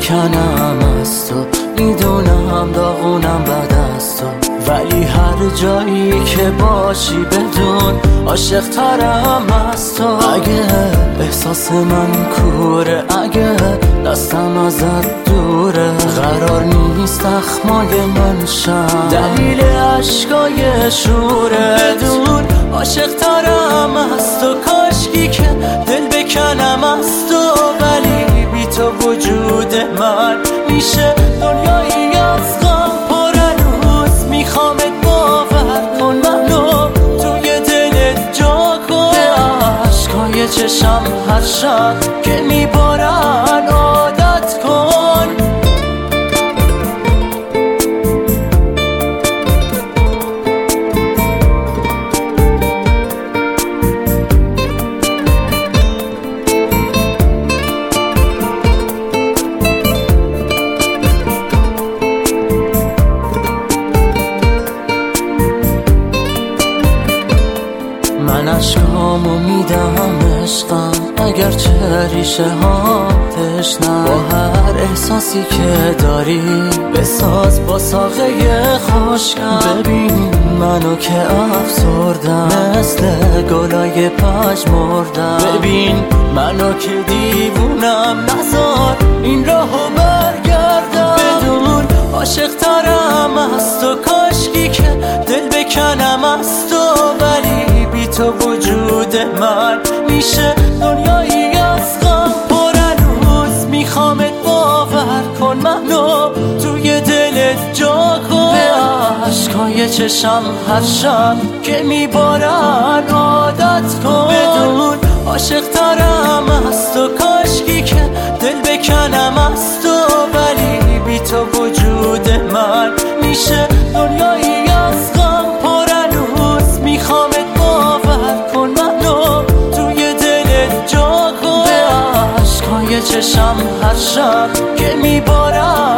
بکنم از تو. میدونم داغونم بد از تو، ولی هر جایی که باشی بدون عاشق ترم از تو. اگه احساس من کوره، اگه دستم ازت دوره، قرار نیست اخمای من شم دلیل عشقای شوره. بدون عاشق ترم از تو، کاشکی که دل بکنم از تو، ولی بی تو وجود من میشه دنیایی از غم پر. هنوز میخوامت باور کن منو توی دلت جا کن. به عشقای چشم هر شب که میبارن عادت کن. من عشقامو میدم عشقم، اگر چه ریشه ها تشنم. با هر احساسی که داری بساز با ساقه خوشگم. ببین منو که افسردم، مثل گلای پژمردم. ببین منو که دیوونم، نذار این راهو برگردم. بدون عاشق ترم از تو، کاشکی که دل بکنم از تو، ولی بی تو وجود من میشه دنیایی از غم پر. هنوز میخوامت باور کن منو توی دلت جا کن. به عشقای چشم هر شب که میبارن عادت کن. بدون عاشق ترم از تو، کاشکی که دل بکنم از تو، ولی بی تو وجود من میشه دنیایی از غم پر. هنوز میخوامت باور کن منو توی دلت جا کن. به عشقای چشم هر شب که میبارن